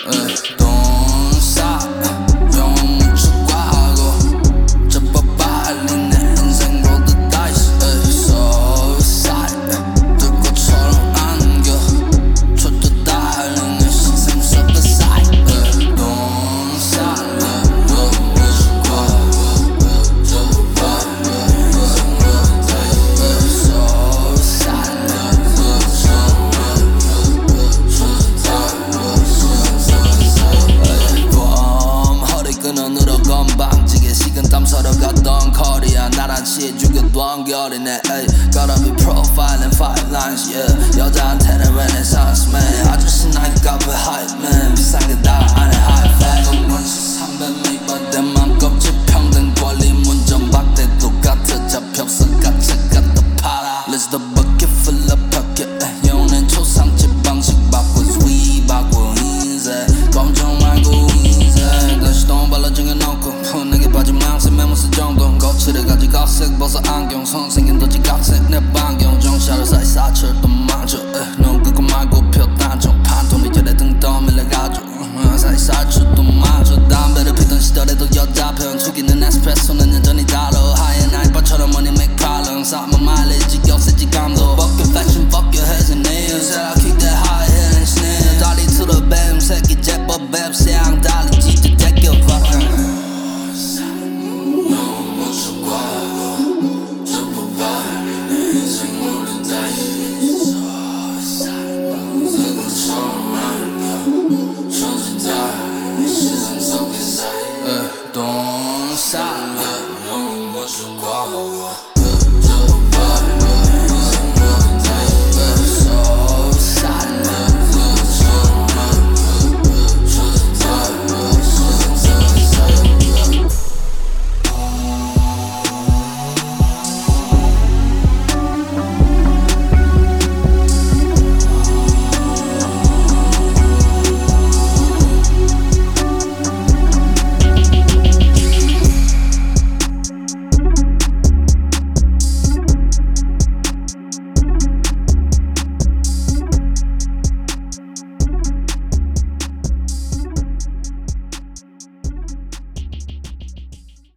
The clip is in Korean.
Don't stop 영웅 멈추고 제법 빨리 내 인생 roll the dice So sad 들꽃처럼 안겨 쫓겨 달린 내 시선 set aside Don't stop 영웅 멈추고 제법 빨리 내 인생 roll the dice So sad 끊어늘어 건방지게 식은땀 서러갔던 거리야 나란히 죽였던 결이네 Gotta be profiling five lines yeah 여자한테는 renaissance man 아주 신나니까 왜 hype man 비싼 게 다 안에 high five 원시 300 내 맘 껍질 평등 권리 문전 박대 똑같아 잡혔어 가차가 또 팔아 Let's the bucket full of pocket 영혼은 초상집 방식 바꿔 스위 바꿔 인생 검정 말고 인생 다시 돈 발라 정해놓고 내게 빠진 망신 메모스 정도 거칠해 가지 가색 벗어 안경 선생